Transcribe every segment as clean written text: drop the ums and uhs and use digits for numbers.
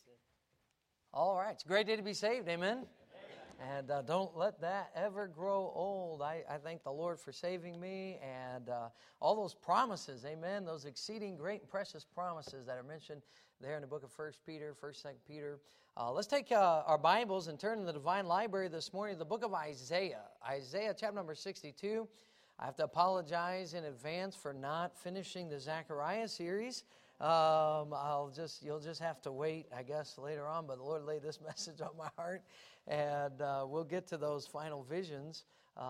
All right. It's a great day to be saved. Amen. And don't let that ever grow old. I thank the Lord for saving me and all those promises, amen, those exceeding great and precious promises that are mentioned there in the book of 1 Peter, 1st, 2nd Peter. Let's take our Bibles and turn to the Divine Library this morning, the book of Isaiah. Isaiah chapter number 62. I have to apologize in advance for not finishing the Zechariah series. You'll just have to wait, I guess, later on. But the Lord laid this message on my heart, and we'll get to those final visions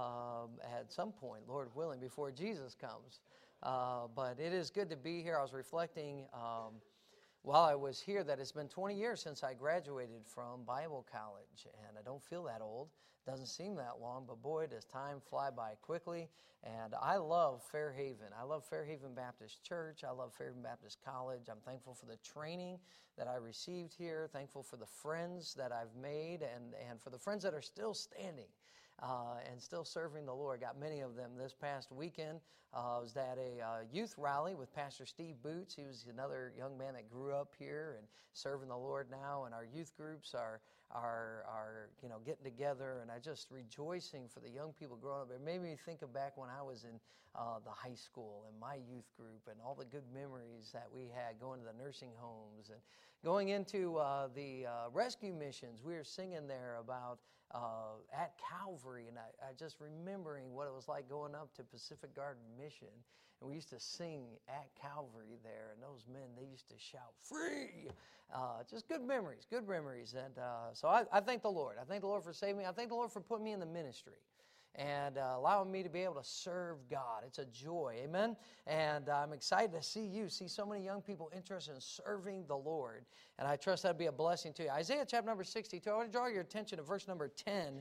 at some point, Lord willing, before Jesus comes. But it is good to be here. I was reflecting while I was here that it's been 20 years since I graduated from Bible college, and I don't feel that old. Doesn't seem that long, but boy, does time fly by quickly. And I love Fairhaven. I love Fairhaven Baptist Church. I love Fairhaven Baptist College. I'm thankful for the training that I received here, thankful for the friends that I've made, and for the friends that are still standing and still serving the Lord. Got many of them this past weekend. I was at a youth rally with Pastor Steve Boots. He was another young man that grew up here and serving the Lord now, and our youth groups are getting together, and I just rejoicing for the young people growing up. It made me think of back when I was in the high school and my youth group and all the good memories that we had going to the nursing homes and going into the rescue missions. We were singing there about at Calvary, and I just remembering what it was like going up to Pacific Garden Mission, and we used to sing at Calvary there, and those men, they used to shout, "Free!" Just good memories, and so I thank the Lord. I thank the Lord for saving me. I thank the Lord for putting me in the ministry and allowing me to be able to serve God. It's a joy, amen? And I'm excited to see so many young people interested in serving the Lord, and I trust that'll be a blessing to you. Isaiah chapter number 62, I want to draw your attention to verse number 10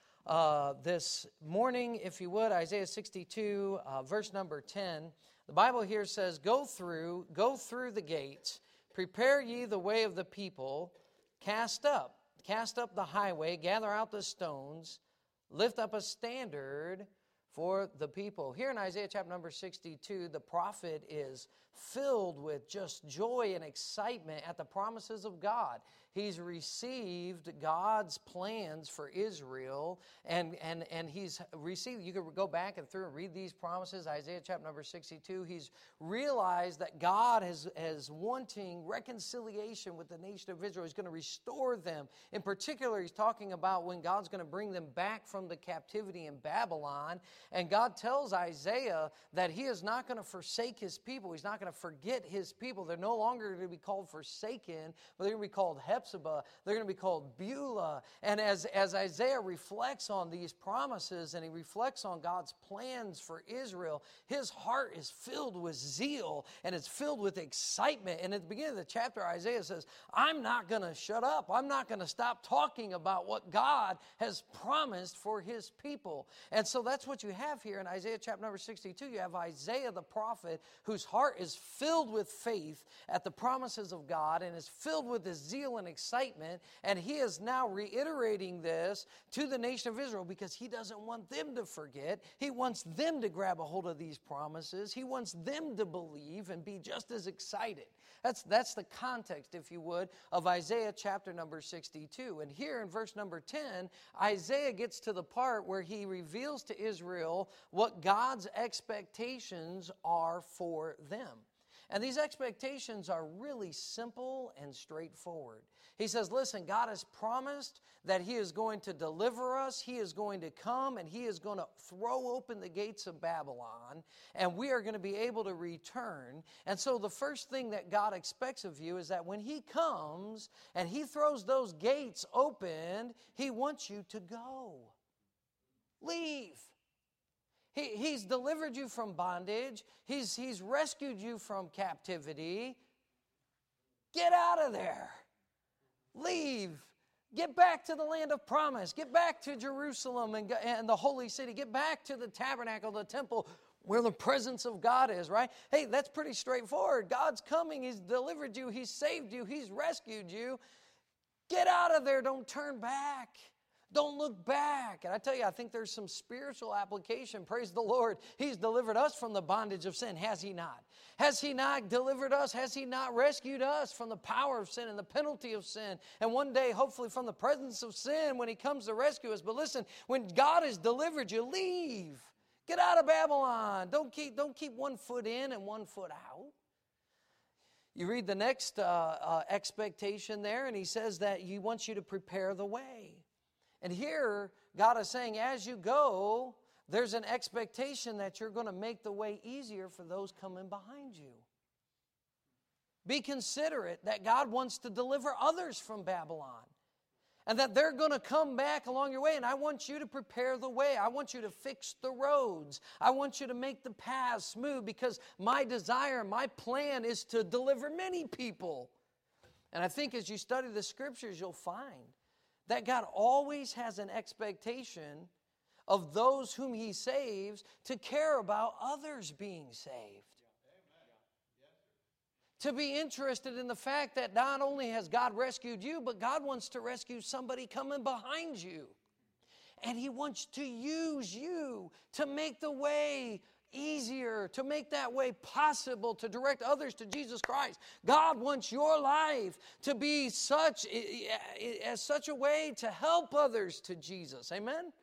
this morning, if you would. Isaiah 62, verse number 10. The Bible here says, Go through the gates, prepare ye the way of the people, cast up the highway, gather out the stones, lift up a standard for the people. Here in Isaiah chapter number 62, the prophet is filled with just joy and excitement at the promises of God. He's received God's plans for Israel, and he's received, you could go back and through and read these promises, Isaiah chapter number 62. He's realized that God is wanting reconciliation with the nation of Israel. He's going to restore them. In particular, he's talking about when God's going to bring them back from the captivity in Babylon, and God tells Isaiah that he is not going to forsake his people. He's not going to forget his people. They're no longer going to be called forsaken, but they're going to be called Hephzibah. They're going to be called Beulah. And as Isaiah reflects on these promises and he reflects on God's plans for Israel, his heart is filled with zeal and it's filled with excitement. And at the beginning of the chapter, Isaiah says, I'm not going to shut up. I'm not going to stop talking about what God has promised for his people. And so that's what you have here in Isaiah chapter number 62. You have Isaiah the prophet whose heart is filled with faith at the promises of God and is filled with this zeal and excitement, and he is now reiterating this to the nation of Israel because he doesn't want them to forget. He wants them to grab a hold of these promises. He wants them to believe and be just as excited. That's the context, if you would, of Isaiah chapter number 62. And here in verse number 10, Isaiah gets to the part where he reveals to Israel what God's expectations are for them. And these expectations are really simple and straightforward. He says, listen, God has promised that he is going to deliver us. He is going to come and he is going to throw open the gates of Babylon, and we are going to be able to return. And so the first thing that God expects of you is that when he comes and he throws those gates open, he wants you to go. Leave. He's delivered you from bondage. He's rescued you from captivity. Get out of there. Leave. Get back to the land of promise. Get back to Jerusalem and the holy city. Get back to the tabernacle, the temple, where the presence of God is, right? Hey, that's pretty straightforward. God's coming. He's delivered you. He's saved you. He's rescued you. Get out of there. Don't turn back. Don't look back. And I tell you, I think there's some spiritual application. Praise the Lord. He's delivered us from the bondage of sin, has He not? Has He not delivered us? Has He not rescued us from the power of sin and the penalty of sin? And one day, hopefully, from the presence of sin when He comes to rescue us. But listen, when God has delivered you, leave. Get out of Babylon. Don't keep one foot in and one foot out. You read the next expectation there, and He says that He wants you to prepare the way. And here, God is saying, as you go, there's an expectation that you're going to make the way easier for those coming behind you. Be considerate that God wants to deliver others from Babylon. And that they're going to come back along your way. And I want you to prepare the way. I want you to fix the roads. I want you to make the paths smooth, because my desire, my plan is to deliver many people. And I think as you study the Scriptures, you'll find that God always has an expectation of those whom He saves to care about others being saved. To be interested in the fact that not only has God rescued you, but God wants to rescue somebody coming behind you. And He wants to use you to make the way easier, to make that way possible, to direct others to Jesus Christ. God wants your life to be such a way to help others to Jesus. Amen?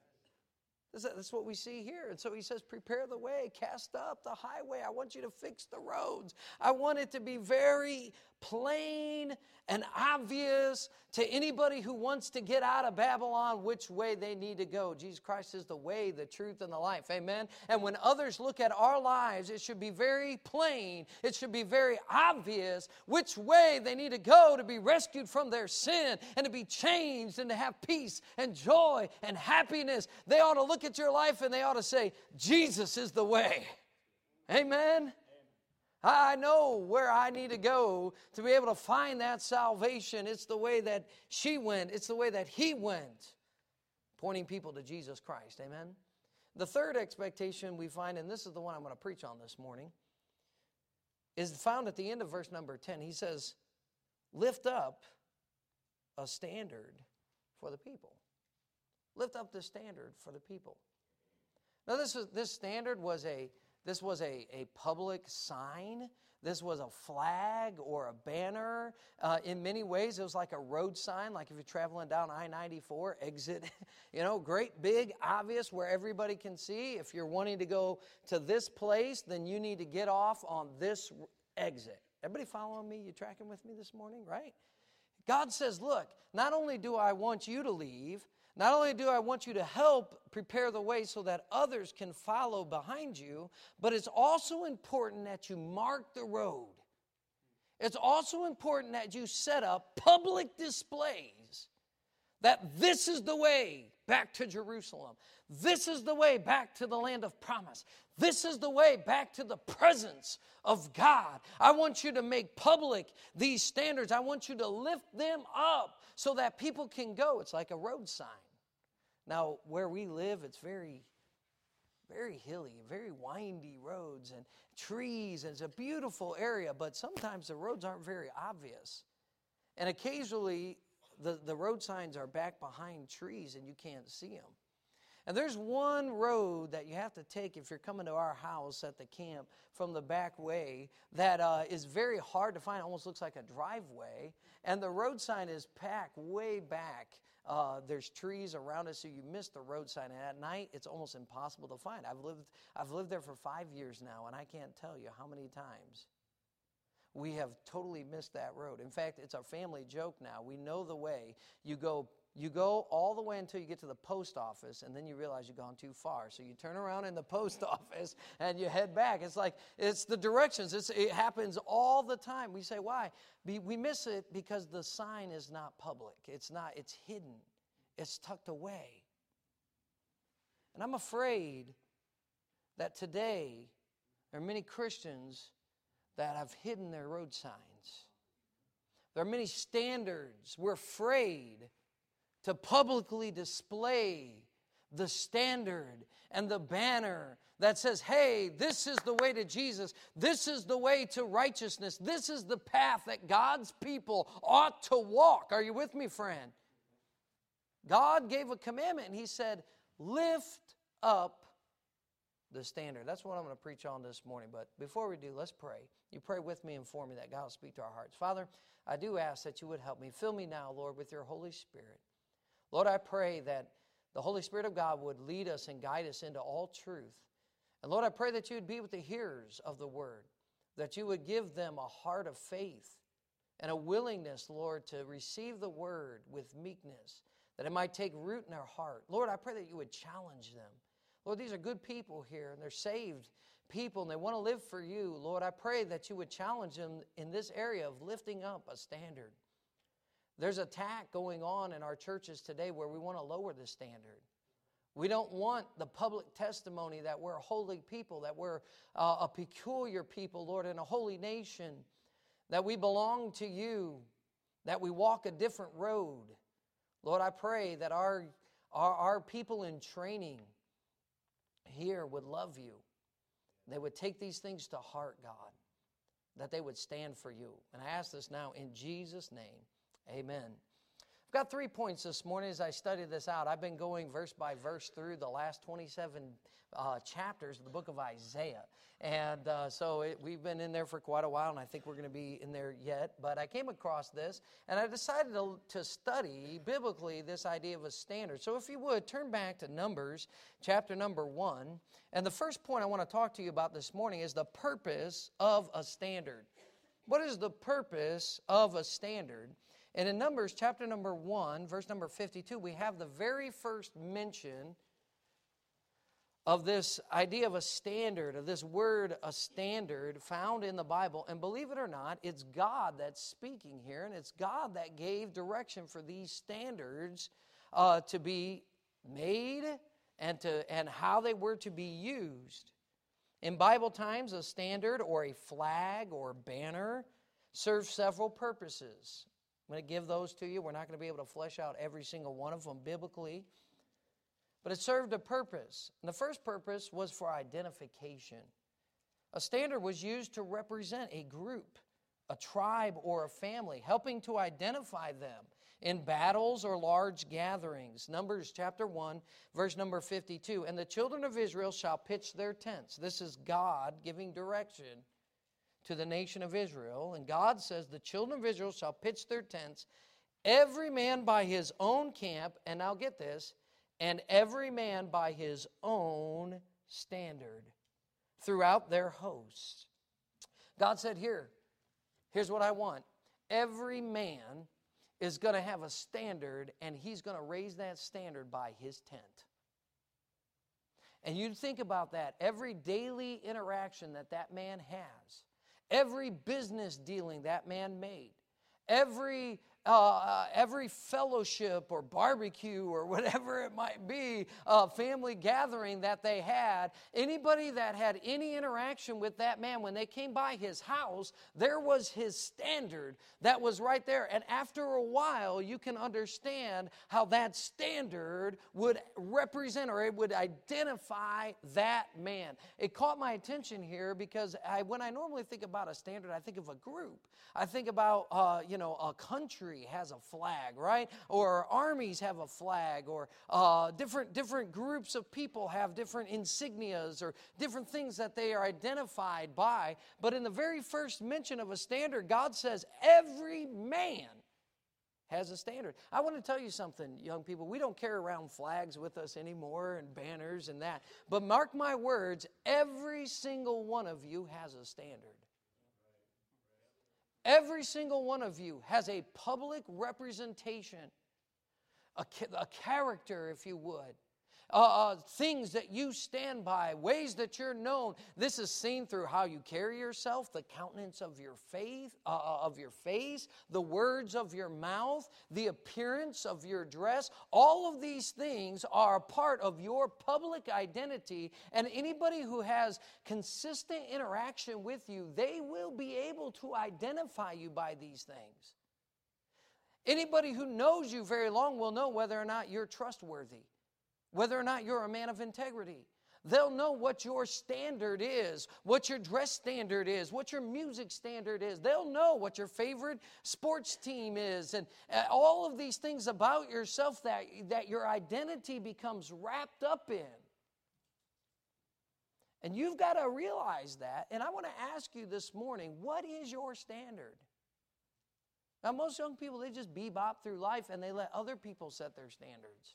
That's what we see here. And so He says, prepare the way, cast up the highway. I want you to fix the roads. I want it to be very plain and obvious to anybody who wants to get out of Babylon which way they need to go. Jesus Christ is the way, the truth, and the life. Amen? And when others look at our lives, it should be very plain. It should be very obvious which way they need to go to be rescued from their sin and to be changed and to have peace and joy and happiness. They ought to look at your life and they ought to say, Jesus is the way. Amen? I know where I need to go to be able to find that salvation. It's the way that she went. It's the way that he went, pointing people to Jesus Christ. Amen? The third expectation we find, and this is the one I'm going to preach on this morning, is found at the end of verse number 10. He says, lift up a standard for the people. Lift up the standard for the people. Now this standard was a public sign. This was a flag or a banner. In many ways, it was like a road sign, like if you're traveling down I-94, exit, great, big, obvious, where everybody can see. If you're wanting to go to this place, then you need to get off on this exit. Everybody following me? You tracking with me this morning, right? God says, look, not only do I want you to leave, not only do I want you to help prepare the way so that others can follow behind you, but it's also important that you mark the road. It's also important that you set up public displays that this is the way back to Jerusalem. This is the way back to the land of promise. This is the way back to the presence of God. I want you to make public these standards. I want you to lift them up so that people can go. It's like a road sign. Now, where we live, it's very, very hilly, very windy roads and trees. And it's a beautiful area, but sometimes the roads aren't very obvious. And occasionally, the road signs are back behind trees and you can't see them. And there's one road that you have to take if you're coming to our house at the camp from the back way that is very hard to find. It almost looks like a driveway. And the road sign is packed way back. There's trees around it, so you miss the road sign. And at night, it's almost impossible to find. I've lived there for 5 years now, and I can't tell you how many times we have totally missed that road. In fact, it's our family joke now. We know the way. You go all the way until you get to the post office, and then you realize you've gone too far. So you turn around in the post office, and you head back. It's the directions. It happens all the time. We say, why? We miss it because the sign is not public. It's hidden. It's tucked away. And I'm afraid that today there are many Christians that have hidden their road signs. There are many standards. We're afraid to publicly display the standard and the banner that says, hey, this is the way to Jesus. This is the way to righteousness. This is the path that God's people ought to walk. Are you with me, friend? God gave a commandment, and he said, lift up the standard. That's what I'm going to preach on this morning. But before we do, let's pray. You pray with me and for me that God will speak to our hearts. Father, I do ask that you would help me. Fill me now, Lord, with your Holy Spirit. Lord, I pray that the Holy Spirit of God would lead us and guide us into all truth. And Lord, I pray that you would be with the hearers of the word, that you would give them a heart of faith and a willingness, Lord, to receive the word with meekness, that it might take root in their heart. Lord, I pray that you would challenge them. Lord, these are good people here, and they're saved people, and they want to live for you. Lord, I pray that you would challenge them in this area of lifting up a standard. There's an attack going on in our churches today where we want to lower the standard. We don't want the public testimony that we're a holy people, that we're a peculiar people, Lord, in a holy nation, that we belong to you, that we walk a different road. Lord, I pray that our people in training here would love you. They would take these things to heart, God, that they would stand for you. And I ask this now in Jesus' name, amen. I've got 3 points this morning as I study this out. I've been going verse by verse through the last 27 chapters of the book of Isaiah. And we've been in there for quite a while, and I think we're going to be in there yet. But I came across this, and I decided to study biblically this idea of a standard. So if you would, turn back to Numbers, chapter number 1. And the first point I want to talk to you about this morning is the purpose of a standard. What is the purpose of a standard? And in Numbers chapter number 1, verse number 52, we have the very first mention of this idea of a standard, of this word, a standard, found in the Bible. And believe it or not, it's God that's speaking here, and it's God that gave direction for these standards to be made and how they were to be used. In Bible times, a standard or a flag or banner serves several purposes. I'm going to give those to you. We're not going to be able to flesh out every single one of them biblically. But it served a purpose. And the first purpose was for identification. A standard was used to represent a group, a tribe, or a family, helping to identify them in battles or large gatherings. Numbers chapter 1, verse number 52. And the children of Israel shall pitch their tents. This is God giving direction to the nation of Israel. And God says, the children of Israel shall pitch their tents, every man by his own camp, and now get this, and every man by his own standard throughout their hosts. God said, here's what I want. Every man is going to have a standard, and he's going to raise that standard by his tent. And you think about that. Every daily interaction that man has, every business dealing that man made, every fellowship or barbecue or whatever it might be, family gathering that they had, anybody that had any interaction with that man, when they came by his house, there was his standard that was right there. And after a while, you can understand how that standard would represent or it would identify that man. It caught my attention here because when I normally think about a standard, I think of a group. I think about, a country has a flag, right? Or armies have a flag, or different groups of people have different insignias or different things that they are identified by. But in the very first mention of a standard, God says every man has a standard. I want to tell you something, young people. We don't carry around flags with us anymore and banners and that. But mark my words, every single one of you has a standard. Every single one of you has a public representation, a character, if you would, things that you stand by, ways that you're known. This is seen through how you carry yourself, the countenance of your faith, of your face, the words of your mouth, the appearance of your dress. All of these things are a part of your public identity, and anybody who has consistent interaction with you, they will be able to identify you by these things. Anybody who knows you very long will know whether or not you're trustworthy, whether or not you're a man of integrity. They'll know what your standard is, what your dress standard is, what your music standard is. They'll know what your favorite sports team is, and all of these things about yourself that your identity becomes wrapped up in. And you've got to realize that. And I want to ask you this morning, what is your standard? Now, most young people, they just bebop through life and they let other people set their standards.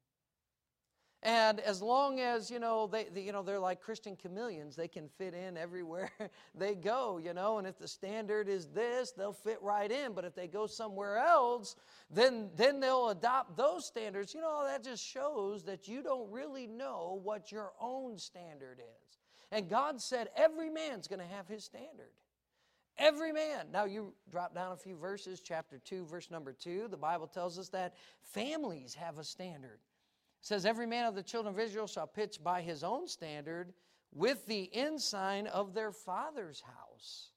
And as long as, they're like Christian chameleons, they can fit in everywhere they go, and if the standard is this, they'll fit right in. But if they go somewhere else, then they'll adopt those standards. That just shows that you don't really know what your own standard is. And God said every man's going to have his standard. Every man. Now you drop down a few verses, chapter 2, verse number 2. The Bible tells us that families have a standard. It says, every man of the children of Israel shall pitch by his own standard with the ensign of their father's house.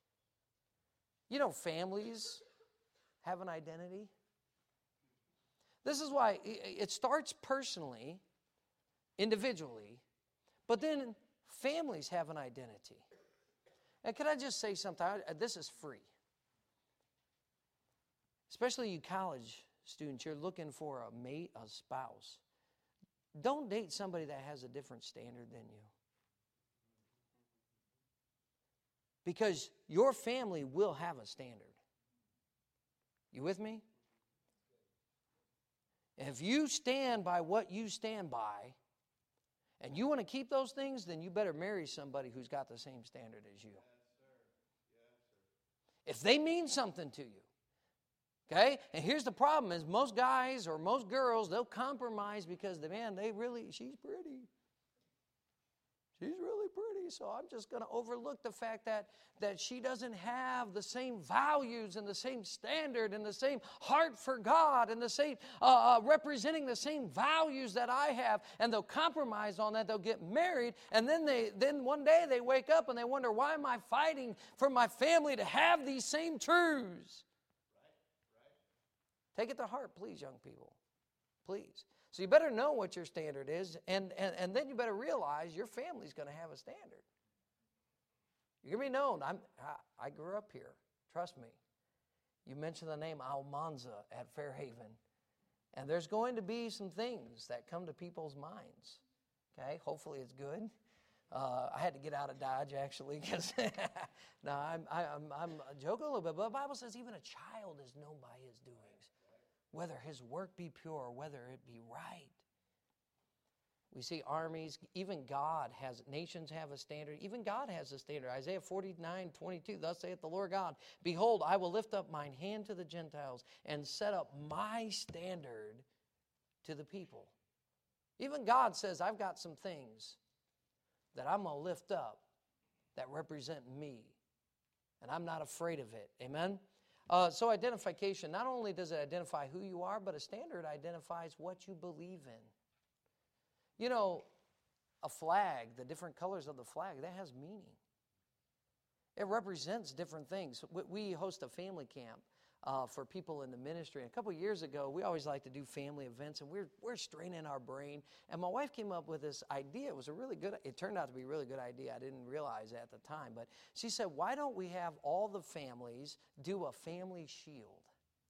Families have an identity. This is why it starts personally, individually, but then families have an identity. And can I just say something? This is free. Especially you college students, you're looking for a mate, a spouse. Don't date somebody that has a different standard than you. Because your family will have a standard. You with me? If you stand by what you stand by, and you want to keep those things, then you better marry somebody who's got the same standard as you. If they mean something to you. Okay? And here's the problem is most guys or most girls, they'll compromise because she's pretty. She's really pretty, so I'm just going to overlook the fact that she doesn't have the same values and the same standard and the same heart for God and the same representing the same values that I have, and they'll compromise on that. They'll get married, and then one day they wake up and they wonder, why am I fighting for my family to have these same truths? Take it to heart, please, young people. Please. So you better know what your standard is, and then you better realize your family's going to have a standard. You're going to be known. I grew up here. Trust me. You mentioned the name Almanza at Fairhaven, and there's going to be some things that come to people's minds. Okay? Hopefully it's good. I had to get out of Dodge, actually, because no, I'm joking a little bit, but the Bible says even a child is known by his doings. Whether his work be pure or whether it be right. We see armies, even nations have a standard. Even God has a standard. Isaiah 49:22, thus saith the Lord God, behold, I will lift up mine hand to the Gentiles and set up my standard to the people. Even God says, I've got some things that I'm going to lift up that represent me. And I'm not afraid of it. Amen? So identification, not only does it identify who you are, but a standard identifies what you believe in. A flag, the different colors of the flag, that has meaning. It represents different things. We host a family camp for people in the ministry. And a couple years ago, we always like to do family events, and we're straining our brain. And my wife came up with this idea. It turned out to be a really good idea. I didn't realize it at the time. But she said, why don't we have all the families do a family shield?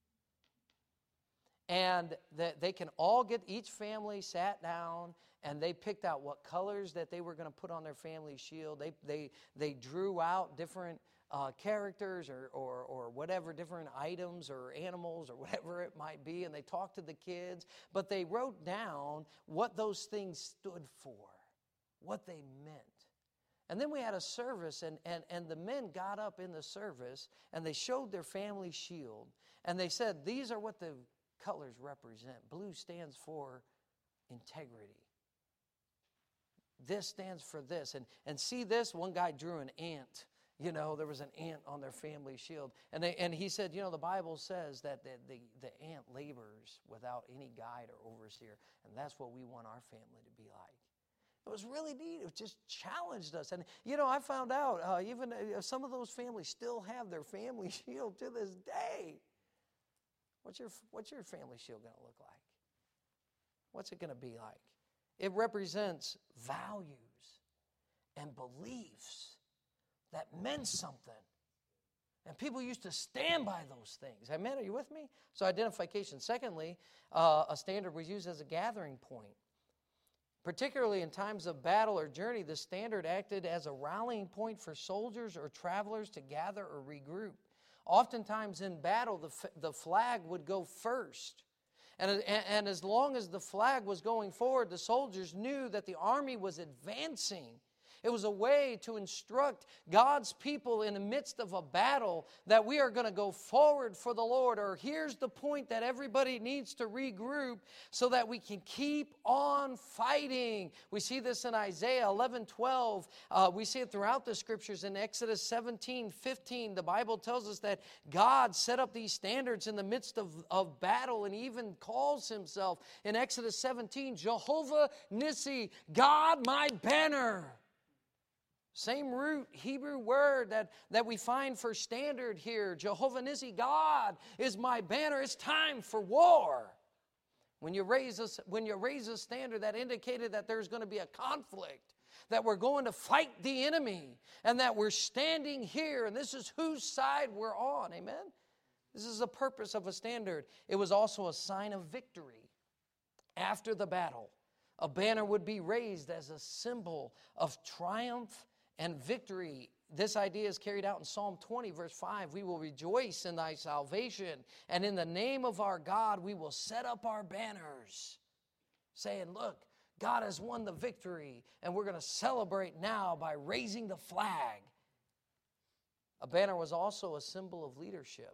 And that they can all each family sat down, and they picked out what colors that they were going to put on their family shield. They drew out different characters or whatever, different items or animals or whatever it might be, and they talked to the kids, but they wrote down what those things stood for, what they meant. And then we had a service, and the men got up in the service, and they showed their family shield, and they said, these are what the colors represent. Blue stands for integrity. This stands for this. And see this? One guy drew an ant. There was an ant on their family shield. And he said, the Bible says that the ant labors without any guide or overseer. And that's what we want our family to be like. It was really neat. It just challenged us. And, I found out even some of those families still have their family shield to this day. What's your family shield going to look like? What's it going to be like? It represents values and beliefs that meant something. And people used to stand by those things. Amen? Are you with me? So identification. Secondly, a standard was used as a gathering point. Particularly in times of battle or journey, the standard acted as a rallying point for soldiers or travelers to gather or regroup. Oftentimes in battle, the flag would go first. And as long as the flag was going forward, the soldiers knew that the army was advancing. It was a way to instruct God's people in the midst of a battle that we are going to go forward for the Lord. Or here's the point that everybody needs to regroup so that we can keep on fighting. We see this in Isaiah 11:12. We see it throughout the scriptures. In Exodus 17:15, the Bible tells us that God set up these standards in the midst of battle, and he even calls himself in Exodus 17, Jehovah Nissi, God my banner. Same root Hebrew word that we find for standard here. Jehovah Nissi, God is my banner. It's time for war. When you raise a standard, that indicated that there's going to be a conflict, that we're going to fight the enemy, and that we're standing here, and this is whose side we're on. Amen? This is the purpose of a standard. It was also a sign of victory. After the battle, a banner would be raised as a symbol of triumph and victory. This idea is carried out in Psalm 20, verse 5. We will rejoice in thy salvation, and in the name of our God we will set up our banners, saying, look, God has won the victory, and we're going to celebrate now by raising the flag. A banner was also a symbol of leadership.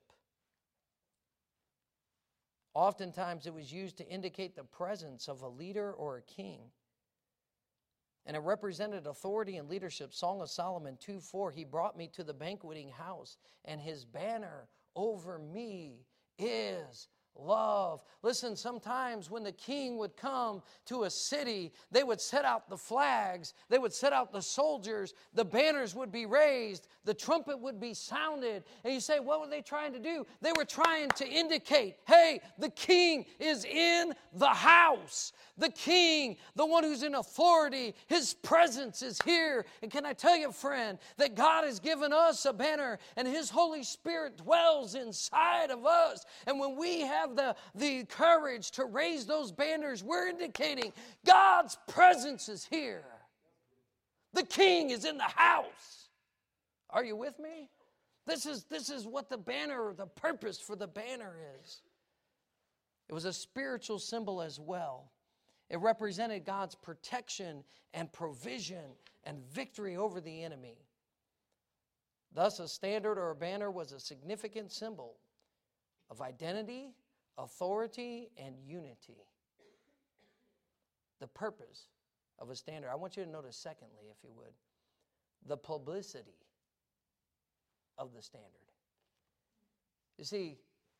Oftentimes it was used to indicate the presence of a leader or a king. And it represented authority and leadership. Song of Solomon 2:4, he brought me to the banqueting house, and his banner over me is love. Listen, sometimes when the king would come to a city, they would set out the flags, they would set out the soldiers, the banners would be raised, the trumpet would be sounded. And you say, what were they trying to do? They were trying to indicate, hey, the king is in the house. The king, the one who's in authority, his presence is here. And can I tell you, friend, that God has given us a banner, and his Holy Spirit dwells inside of us. And when we have the courage to raise those banners, we're indicating God's presence is here. The king is in the house. Are you with me? This is what the banner, the purpose for the banner is. It was a spiritual symbol as well. It represented God's protection and provision and victory over the enemy. Thus, a standard or a banner was a significant symbol of identity, authority, and unity. The purpose of a standard. I want you to notice, secondly, if you would, the publicity of the standard. You see,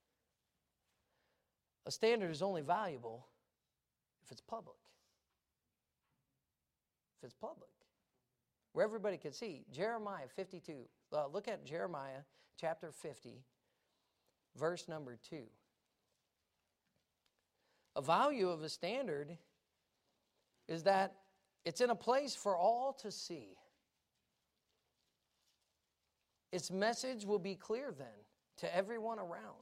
a standard is only valuable if it's public. If it's public. Where everybody can see. Jeremiah 52. Look at Jeremiah chapter 50, verse number 2. A value of a standard is that it's in a place for all to see. Its message will be clear then to everyone around.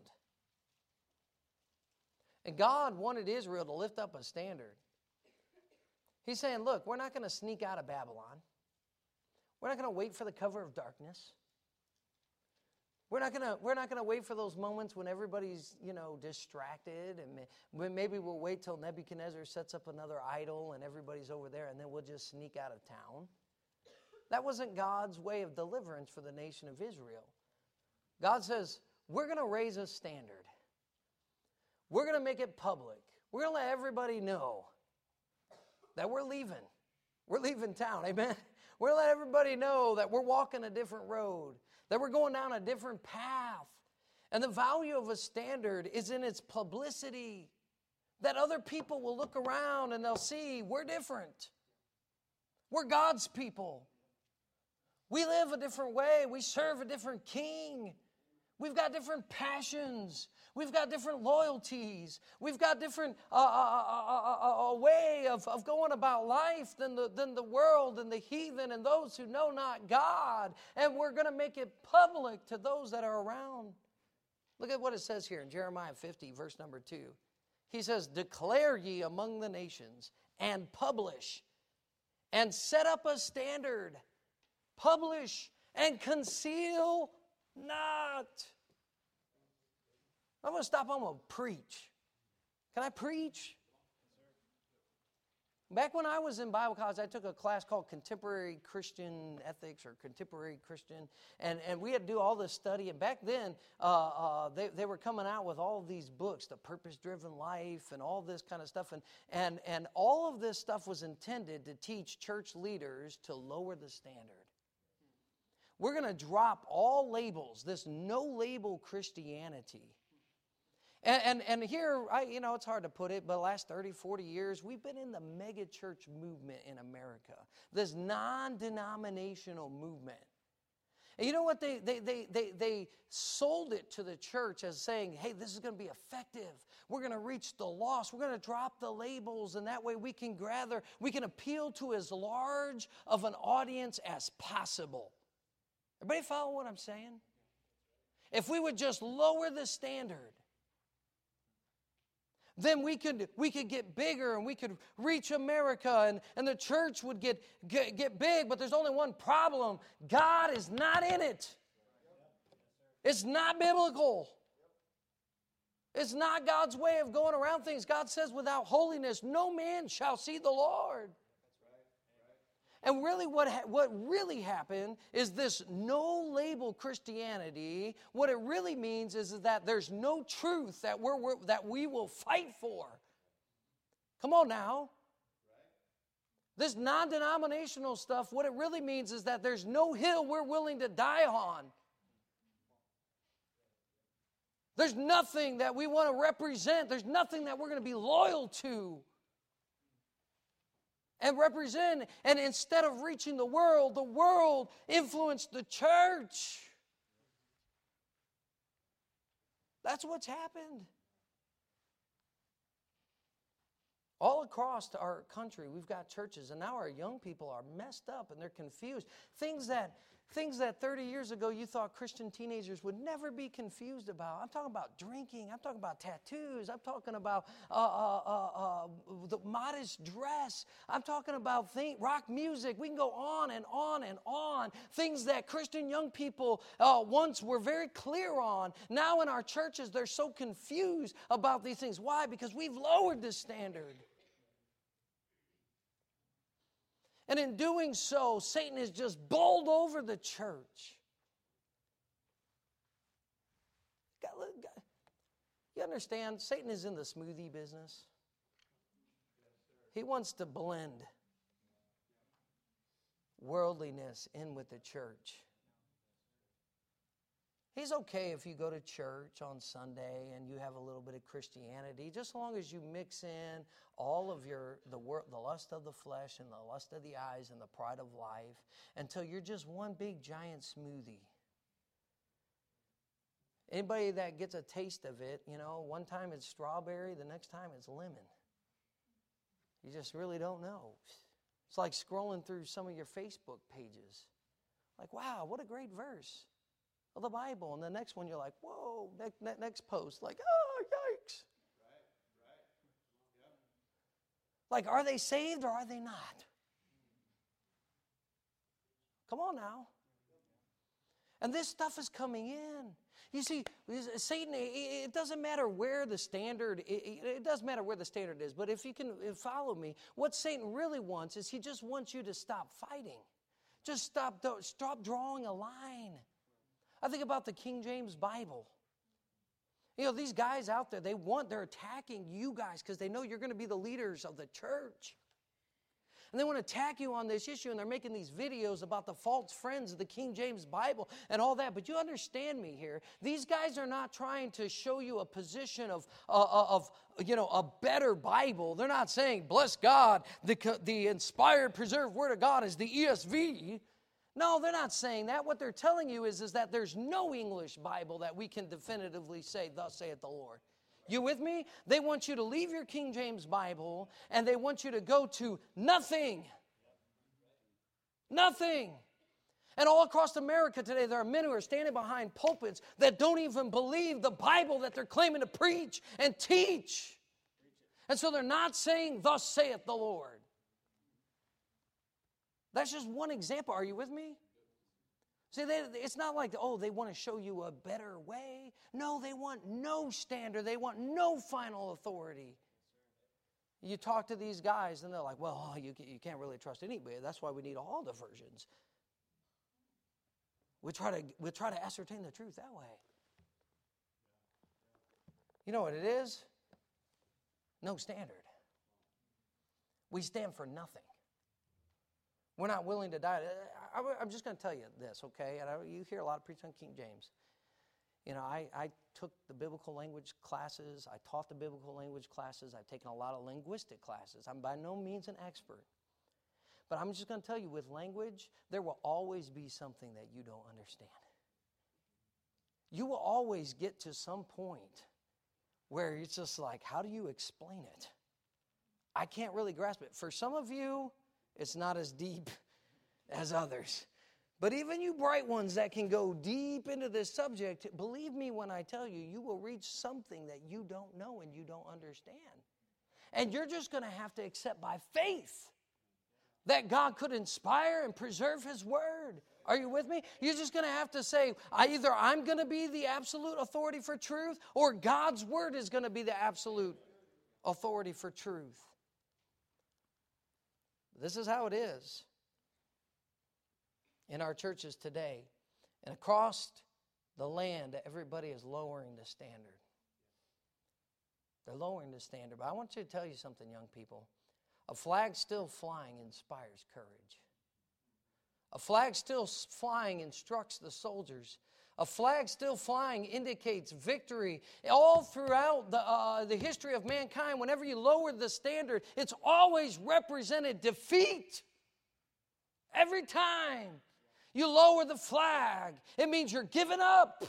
And God wanted Israel to lift up a standard. He's saying, look, we're not going to sneak out of Babylon. We're not going to wait for the cover of darkness. We're not going to wait for those moments when everybody's, distracted, and maybe we'll wait till Nebuchadnezzar sets up another idol and everybody's over there, and then we'll just sneak out of town. That wasn't God's way of deliverance for the nation of Israel. God says, we're going to raise a standard. We're going to make it public. We're going to let everybody know that we're leaving. We're leaving town, amen? We're going to let everybody know that we're walking a different road, that we're going down a different path. And the value of a standard is in its publicity, that other people will look around and they'll see we're different. We're God's people. We live a different way. We serve a different king. We've got different passions. We've got different loyalties. We've got different a way of going about life than the world and the heathen and those who know not God. And we're going to make it public to those that are around. Look at what it says here in Jeremiah 50, verse number 2. He says, declare ye among the nations and publish and set up a standard. Publish and conceal not. I'm going to stop. I'm going to preach. Can I preach? Back when I was in Bible college, I took a class called Contemporary Christian Ethics or Contemporary Christian, and we had to do all this study. And back then, they were coming out with all of these books, The Purpose-Driven Life and all this kind of stuff. And all of this stuff was intended to teach church leaders to lower the standard. We're going to drop all labels, this no-label Christianity. And here, it's hard to put it, but the last 30, 40 years, we've been in the mega church movement in America, this non-denominational movement. And you know what? They sold it to the church as saying, hey, this is going to be effective. We're going to reach the lost. We're going to drop the labels, and that way we can appeal to as large of an audience as possible. Everybody follow what I'm saying? If we would just lower the standard, then we could get bigger and we could reach America and the church would get big. But there's only one problem. God is not in it. It's not biblical. It's not God's way of going around things. God says without holiness, no man shall see the Lord. And really what really happened is this no-label Christianity. What it really means is that there's no truth that we will fight for. Come on now. This non-denominational stuff, what it really means is that there's no hill we're willing to die on. There's nothing that we want to represent. There's nothing that we're going to be loyal to and represent. And instead of reaching the world influenced the church. That's what's happened. All across our country, we've got churches, and now our young people are messed up and they're confused. Things that 30 years ago you thought Christian teenagers would never be confused about. I'm talking about drinking. I'm talking about tattoos. I'm talking about the modest dress. I'm talking about rock music. We can go on and on and on. Things that Christian young people once were very clear on. Now in our churches, they're so confused about these things. Why? Because we've lowered the standard. And in doing so, Satan has just bowled over the church. You understand? Satan is in the smoothie business. He wants to blend worldliness in with the church. He's okay if you go to church on Sunday and you have a little bit of Christianity, just as long as you mix in all of the lust of the flesh and the lust of the eyes and the pride of life until you're just one big giant smoothie. Anybody that gets a taste of it, one time it's strawberry, the next time it's lemon. You just really don't know. It's like scrolling through some of your Facebook pages. Like, wow, what a great verse of the Bible. And the next one you're like, whoa, next post, like, oh, yikes. Right. Like, are they saved or are they not? Come on now. And this stuff is coming in. You see, Satan, it doesn't matter where the standard, it doesn't matter where the standard is, but if you can follow me, what Satan really wants is he just wants you to stop fighting. Just stop drawing a line. I think about the King James Bible. These guys out there, they're attacking you guys because they know you're going to be the leaders of the church. And they want to attack you on this issue, and they're making these videos about the false friends of the King James Bible and all that. But you understand me here. These guys are not trying to show you a position of a better Bible. They're not saying, bless God, the inspired, preserved Word of God is the ESV. No, they're not saying that. What they're telling you is that there's no English Bible that we can definitively say, thus saith the Lord. You with me? They want you to leave your King James Bible and they want you to go to nothing. Nothing. And all across America today, there are men who are standing behind pulpits that don't even believe the Bible that they're claiming to preach and teach. And so they're not saying, thus saith the Lord. That's just one example. Are you with me? See, it's not like, they want to show you a better way. No, they want no standard. They want no final authority. You talk to these guys, and they're like, well, you can't really trust anybody. That's why we need all the versions. We try to ascertain the truth that way. You know what it is? No standard. We stand for nothing. We're not willing to die. I'm just going to tell you this, okay? And you hear a lot of preaching on King James. You know, I took the biblical language classes. I taught the biblical language classes. I've taken a lot of linguistic classes. I'm by no means an expert. But I'm just going to tell you, with language, there will always be something that you don't understand. You will always get to some point where it's just like, how do you explain it? I can't really grasp it. For some of you, it's not as deep as others. But even you bright ones that can go deep into this subject, believe me when I tell you, you will reach something that you don't know and you don't understand. And you're just going to have to accept by faith that God could inspire and preserve His Word. Are you with me? You're just going to have to say, either I'm going to be the absolute authority for truth, or God's Word is going to be the absolute authority for truth. This is how it is in our churches today. And across the land, everybody is lowering the standard. They're lowering the standard. But I want you to tell you something, young people. A flag still flying inspires courage. A flag still flying instructs the soldiers. A flag still flying indicates victory. All throughout the history of mankind, whenever you lower the standard, it's always represented defeat. Every time you lower the flag, it means you're giving up.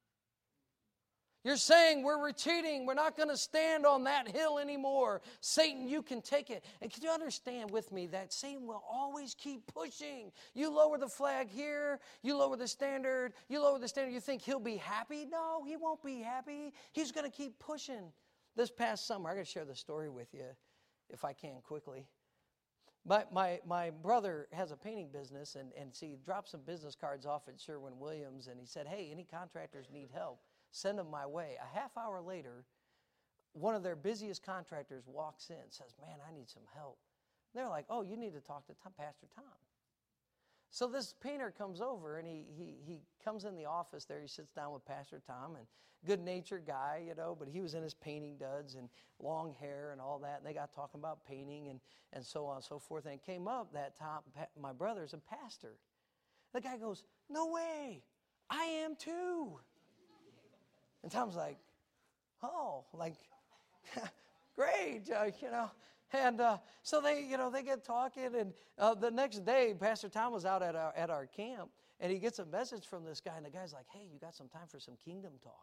You're saying, we're retreating. We're not going to stand on that hill anymore. Satan, you can take it. And can you understand with me that Satan will always keep pushing? You lower the flag here. You lower the standard. You lower the standard. You think he'll be happy? No, he won't be happy. He's going to keep pushing. This past summer, I'm going to share the story with you, if I can quickly. But my brother has a painting business, and so he dropped some business cards off at Sherwin-Williams, and he said, hey, any contractors need help, send them my way. A half hour later, one of their busiest contractors walks in and says, man, I need some help. They're like, oh, you need to talk to Pastor Tom. So this painter comes over, and he comes in the office there. He sits down with Pastor Tom, and good-natured guy, but he was in his painting duds and long hair and all that. And they got talking about painting and so on and so forth. And it came up that Tom, my brother's a pastor. The guy goes, no way, I am too. And Tom's like, oh, like, great, And so they get talking, and the next day, Pastor Tom was out at our camp, and he gets a message from this guy, and the guy's like, hey, you got some time for some kingdom talk?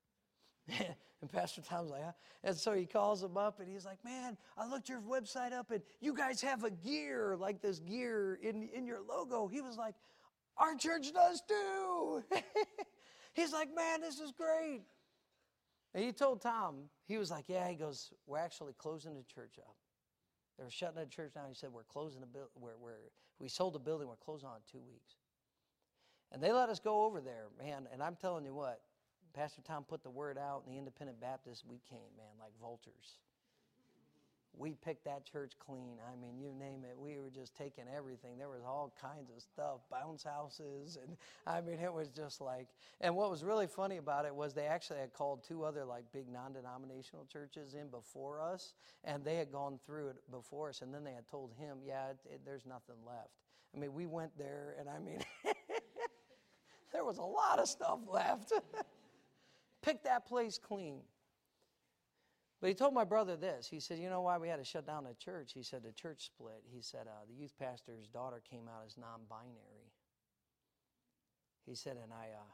And Pastor Tom's like, huh? And so he calls him up, and he's like, man, I looked your website up, and you guys have a gear, like this gear in your logo. He was like, our church does too. He's like, man, this is great. And he told Tom, he was like, yeah, he goes, we're actually closing the church up. They were shutting the church down. He said, we're closing the building. We sold the building. We're closing on in 2 weeks. And they let us go over there, man. And I'm telling you what, Pastor Tom put the word out, and the Independent Baptists, we came, man, like vultures. We picked that church clean. I mean, you name it. We were just taking everything. There was all kinds of stuff, bounce houses. And I mean, it was just like, and what was really funny about it was they actually had called 2 other like big non-denominational churches in before us. And they had gone through it before us. And then they had told him, yeah, there's nothing left. I mean, we went there, and I mean, there was a lot of stuff left. Pick that place clean. But he told my brother this. He said, you know why we had to shut down the church? He said, the church split. He said, the youth pastor's daughter came out as non-binary. He said, and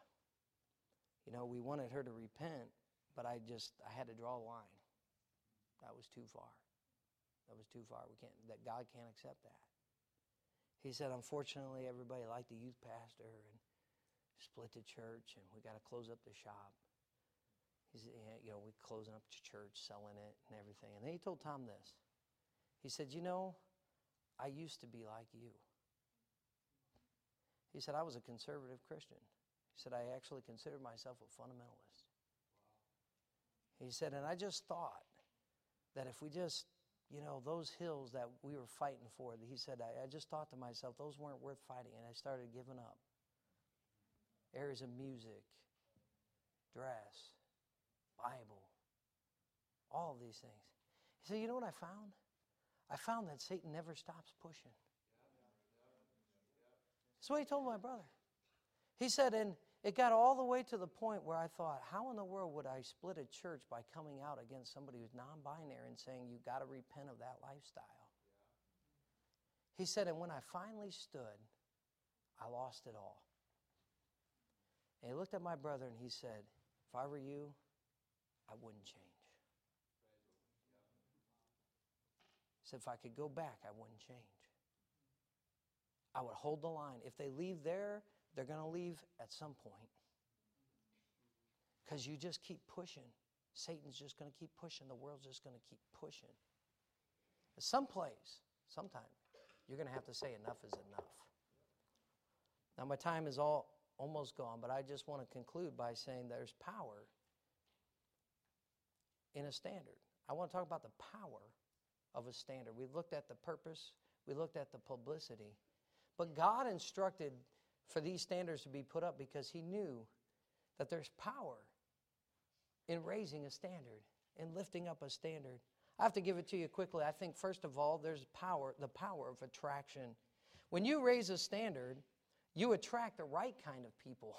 we wanted her to repent, but I had to draw a line. That was too far. That was too far. That God can't accept that. He said, unfortunately, everybody liked the youth pastor and split the church, and we got to close up the shop. He said, we're closing up the church, selling it, and everything. And then he told Tom this. He said, I used to be like you. He said, I was a conservative Christian. He said, I actually considered myself a fundamentalist. He said, and I just thought that if we just, those hills that we were fighting for, he said, I just thought to myself, those weren't worth fighting, and I started giving up. Areas of music, dress, Bible, all of these things. He said, you know what I found? I found that Satan never stops pushing. That's what he told my brother. He said, and it got all the way to the point where I thought, how in the world would I split a church by coming out against somebody who's non-binary and saying, you've got to repent of that lifestyle? He said, and when I finally stood, I lost it all. And he looked at my brother and he said, if I were you, I wouldn't change. He said, if I could go back, I wouldn't change. I would hold the line. If they leave there, they're going to leave at some point. Because you just keep pushing. Satan's just going to keep pushing. The world's just going to keep pushing. Sometime, you're going to have to say enough is enough. Now, my time is almost gone, but I just want to conclude by saying there's power in a standard. I want to talk about the power of a standard. We looked at the purpose. We looked at the publicity. But God instructed for these standards to be put up because he knew that there's power in raising a standard, in lifting up a standard. I have to give it to you quickly. I think, first of all, there's the power of attraction. When you raise a standard, you attract the right kind of people.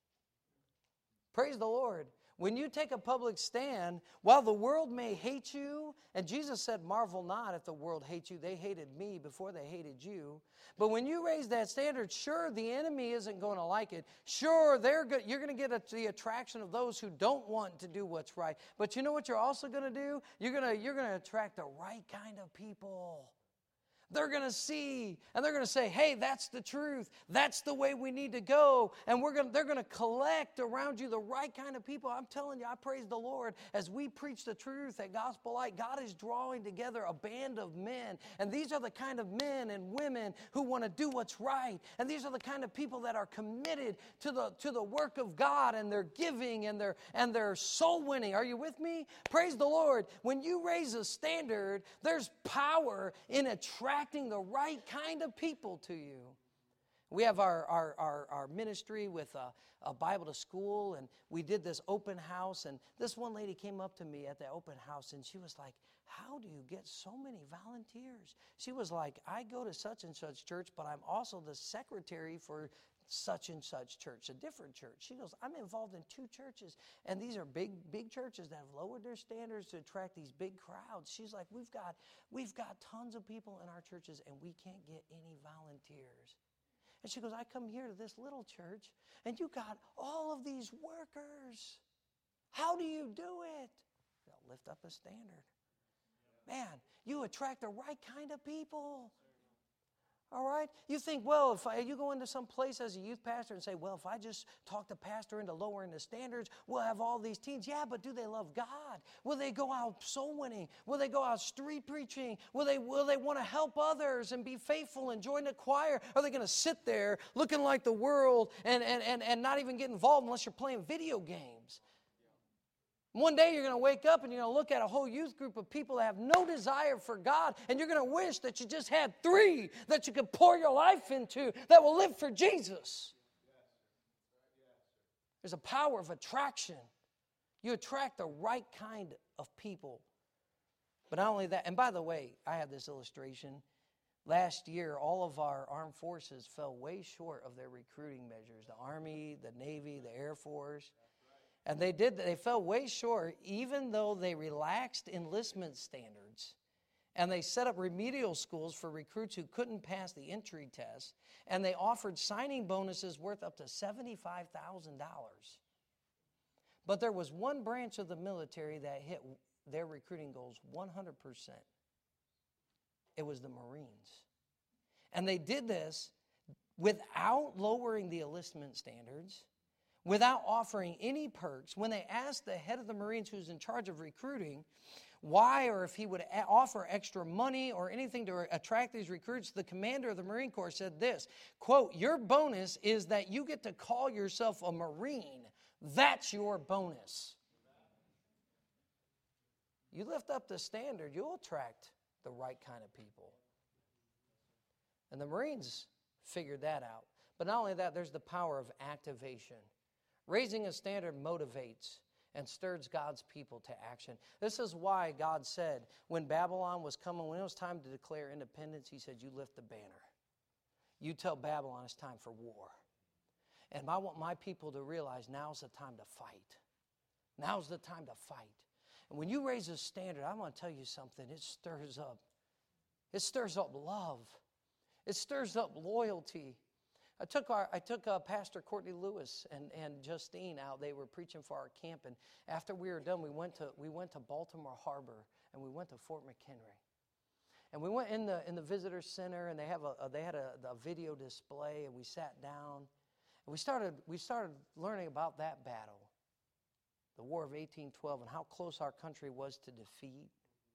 Praise the Lord. When you take a public stand, while the world may hate you, and Jesus said, marvel not if the world hates you. They hated me before they hated you. But when you raise that standard, sure, the enemy isn't going to like it. Sure, you're going to get the attraction of those who don't want to do what's right. But you know what you're also going to do? You're going to attract the right kind of people. They're going to see, and they're going to say, hey, that's the truth. That's the way we need to go. And they're going to collect around you the right kind of people. I'm telling you, I praise the Lord. As we preach the truth at Gospel Light, God is drawing together a band of men. And these are the kind of men and women who want to do what's right. And these are the kind of people that are committed to the work of God, and they're giving and they're soul winning. Are you with me? Praise the Lord. When you raise a standard, there's power in attracting the right kind of people to you. We have our ministry with a Bible to school, and we did this open house, and this one lady came up to me at the open house, and she was like, how do you get so many volunteers? She was like, I go to such and such church, but I'm also the secretary for such and such church, a different church. She goes, I'm involved in 2 churches, and these are big churches that have lowered their standards to attract these big crowds. She's like, we've got tons of people in our churches, and we can't get any volunteers. And she goes, I come here to this little church, and you got all of these workers. How do you do it? They'll lift up a standard. Man, you attract the right kind of people. All right? You think, well, you go into some place as a youth pastor and say, well, if I just talk the pastor into lowering the standards, we'll have all these teens. Yeah, but do they love God? Will they go out soul winning? Will they go out street preaching? Will they want to help others and be faithful and join the choir? Are they going to sit there looking like the world and not even get involved unless you're playing video games? One day you're going to wake up and you're going to look at a whole youth group of people that have no desire for God, and you're going to wish that you just had 3 that you could pour your life into that will live for Jesus. There's a power of attraction. You attract the right kind of people. But not only that, and by the way, I have this illustration. Last year, all of our armed forces fell way short of their recruiting measures. The Army, the Navy, the Air Force. And they fell way short, even though they relaxed enlistment standards And they set up remedial schools for recruits who couldn't pass the entry test. And they offered signing bonuses worth up to $75,000. But there was one branch of the military that hit their recruiting goals 100%. It was the Marines. And they did this without lowering the enlistment standards, without offering any perks. When they asked the head of the Marines, who's in charge of recruiting, why, or if he would offer extra money or anything to attract these recruits, the commander of the Marine Corps said this, quote, "Your bonus is that you get to call yourself a Marine. That's your bonus." You lift up the standard, you'll attract the right kind of people. And the Marines figured that out. But not only that, there's the power of activation. Raising a standard motivates and stirs God's people to action. This is why God said when Babylon was coming, when it was time to declare independence, he said, you lift the banner. You tell Babylon it's time for war. And I want my people to realize now's the time to fight. Now's the time to fight. And when you raise a standard, I want to tell you something. It stirs up love. It stirs up loyalty. I took Pastor Courtney Lewis and Justine out. They were preaching for our camp, and after we were done, we went to Baltimore Harbor and we went to Fort McHenry, and we went in the visitor center, and they had a video display, and we sat down, and we started learning about that battle, the War of 1812, and how close our country was to defeat.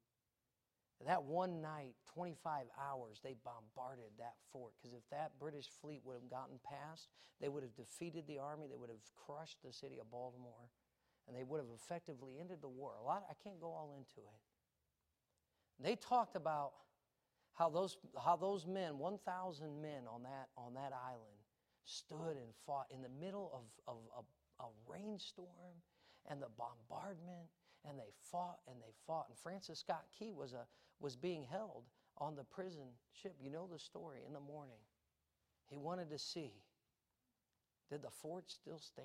That one night, 25 hours, they bombarded that fort, because if that British fleet would have gotten past, they would have defeated the army, they would have crushed the city of Baltimore, and they would have effectively ended the war. I can't go all into it. They talked about how those men, 1,000 men on that island, stood and fought in the middle of a rainstorm and the bombardment. And they fought and they fought. And Francis Scott Key was being held on the prison ship. You know the story. In the morning, he wanted to see, did the fort still stand?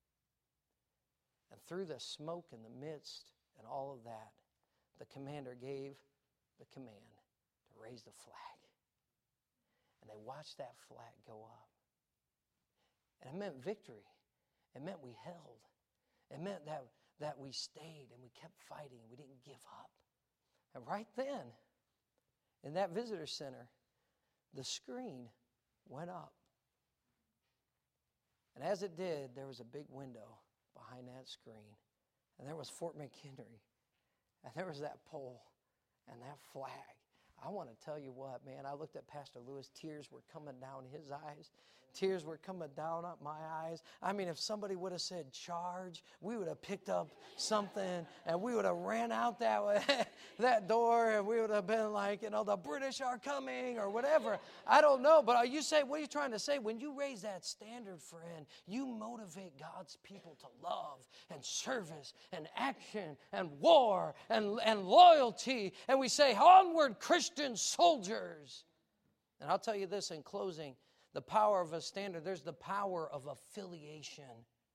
And through the smoke in the midst and all of that, the commander gave the command to raise the flag. And they watched that flag go up. And it meant victory. It meant we held. It meant that we stayed and we kept fighting and we didn't give up. And right then, in that visitor center, the screen went up. And as it did, there was a big window behind that screen. And there was Fort McHenry. And there was that pole and that flag. I want to tell you what, man, I looked at Pastor Lewis, tears were coming down his eyes. Tears were coming down up my eyes. I mean, if somebody would have said charge, we would have picked up something and we would have ran out that way, that door, and we would have been like, the British are coming or whatever. I don't know, but you say, what are you trying to say? When you raise that standard, friend, you motivate God's people to love and service and action and war and loyalty. And we say, onward, Christian soldiers. And I'll tell you this in closing. The power of a standard, there's the power of affiliation.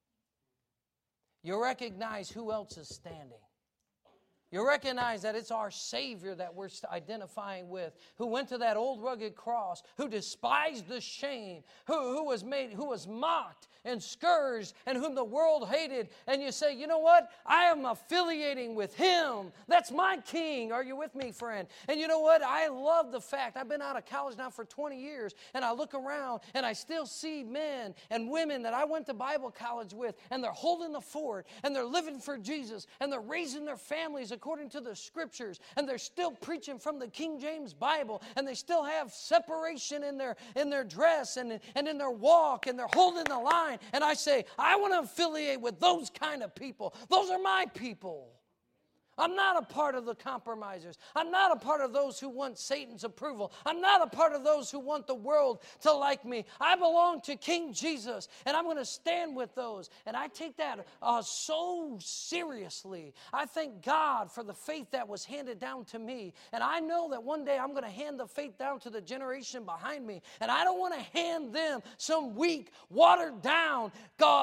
You recognize who else is standing. You recognize that it's our Savior that we're identifying with, who went to that old rugged cross, who despised the shame, who was mocked and scourged, and whom the world hated. And you say, you know what? I am affiliating with Him. That's my King. Are you with me, friend? And you know what? I love the fact, I've been out of college now for 20 years, and I look around, and I still see men and women that I went to Bible college with, and they're holding the fort, and they're living for Jesus, and they're raising their families according to the Scriptures, and they're still preaching from the King James Bible, and they still have separation in their dress and in their walk, and they're holding the line. And I say, I want to affiliate with those kind of people. Those are my people. I'm not a part of the compromisers. I'm not a part of those who want Satan's approval. I'm not a part of those who want the world to like me. I belong to King Jesus, and I'm going to stand with those. And I take that so seriously. I thank God for the faith that was handed down to me. And I know that one day I'm going to hand the faith down to the generation behind me. And I don't want to hand them some weak, watered down,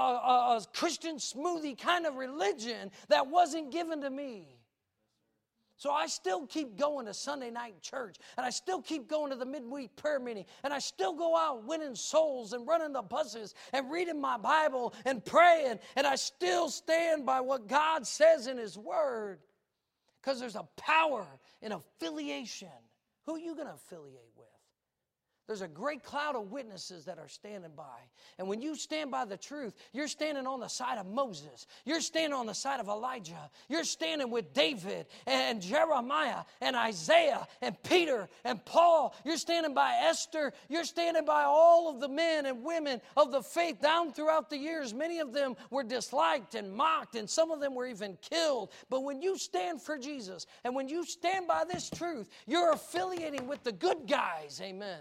Christian smoothie kind of religion that wasn't given to me. So I still keep going to Sunday night church, and I still keep going to the midweek prayer meeting, and I still go out winning souls and running the buses and reading my Bible and praying, and I still stand by what God says in His Word, because there's a power in affiliation. Who are you going to affiliate with? There's a great cloud of witnesses that are standing by. And when you stand by the truth, you're standing on the side of Moses. You're standing on the side of Elijah. You're standing with David and Jeremiah and Isaiah and Peter and Paul. You're standing by Esther. You're standing by all of the men and women of the faith down throughout the years. Many of them were disliked and mocked, and some of them were even killed. But when you stand for Jesus and when you stand by this truth, you're affiliating with the good guys. Amen.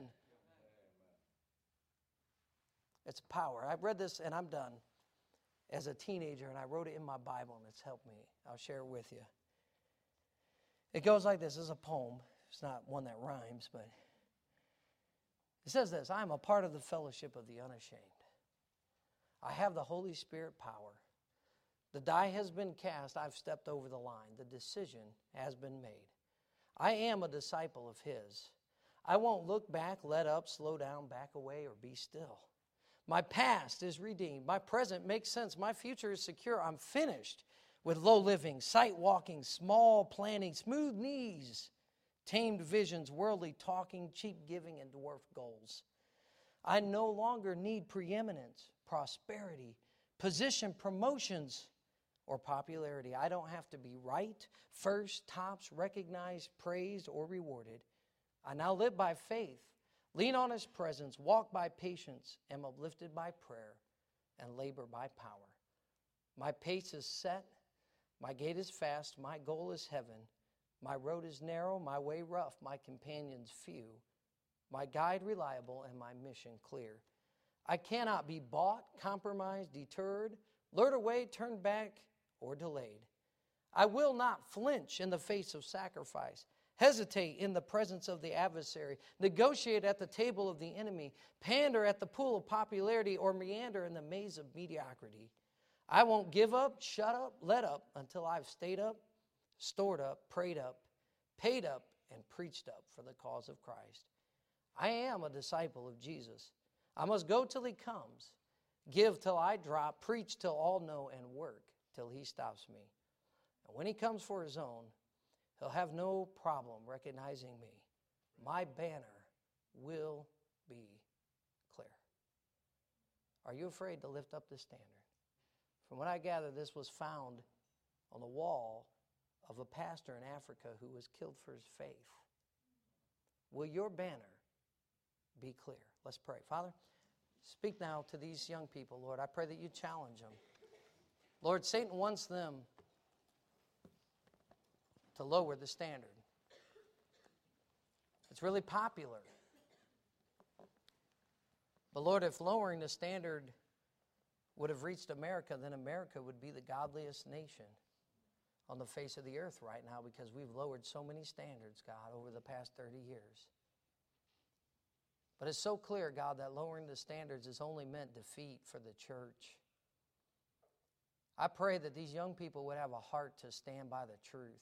It's power. I've read this, and I'm done, as a teenager, and I wrote it in my Bible, and it's helped me. I'll share it with you. It goes like this. It's a poem. It's not one that rhymes, but it says this: I am a part of the fellowship of the unashamed. I have the Holy Spirit power. The die has been cast. I've stepped over the line. The decision has been made. I am a disciple of His. I won't look back, let up, slow down, back away, or be still. My past is redeemed. My present makes sense. My future is secure. I'm finished with low living, sight walking, small planning, smooth knees, tamed visions, worldly talking, cheap giving, and dwarfed goals. I no longer need preeminence, prosperity, position, promotions, or popularity. I don't have to be right, first, tops, recognized, praised, or rewarded. I now live by faith. Lean on His presence, walk by patience, am uplifted by prayer, and labor by power. My pace is set, my gait is fast, my goal is heaven. My road is narrow, my way rough, my companions few, my guide reliable, and my mission clear. I cannot be bought, compromised, deterred, lured away, turned back, or delayed. I will not flinch in the face of sacrifice, hesitate in the presence of the adversary, negotiate at the table of the enemy, pander at the pool of popularity, or meander in the maze of mediocrity. I won't give up, shut up, let up until I've stayed up, stored up, prayed up, paid up, and preached up for the cause of Christ. I am a disciple of Jesus. I must go till He comes, give till I drop, preach till all know, and work till He stops me. And when He comes for His own, He'll have no problem recognizing me. My banner will be clear. Are you afraid to lift up this standard? From what I gather, this was found on the wall of a pastor in Africa who was killed for his faith. Will your banner be clear? Let's pray. Father, speak now to these young people, Lord. I pray that you challenge them. Lord, Satan wants them to lower the standard. It's really popular. But Lord, if lowering the standard would have reached America, then America would be the godliest nation on the face of the earth right now, because we've lowered so many standards, God, over the past 30 years. But it's so clear, God, that lowering the standards has only meant defeat for the church. I pray that these young people would have a heart to stand by the truth,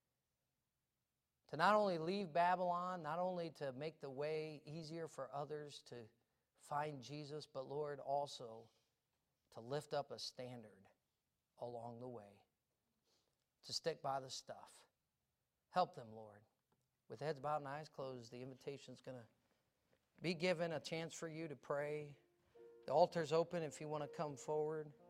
to not only leave Babylon, not only to make the way easier for others to find Jesus, but Lord, also to lift up a standard along the way, to stick by the stuff. Help them, Lord. With heads bowed and eyes closed, the invitation's going to be given, a chance for you to pray. The altar's open if you want to come forward.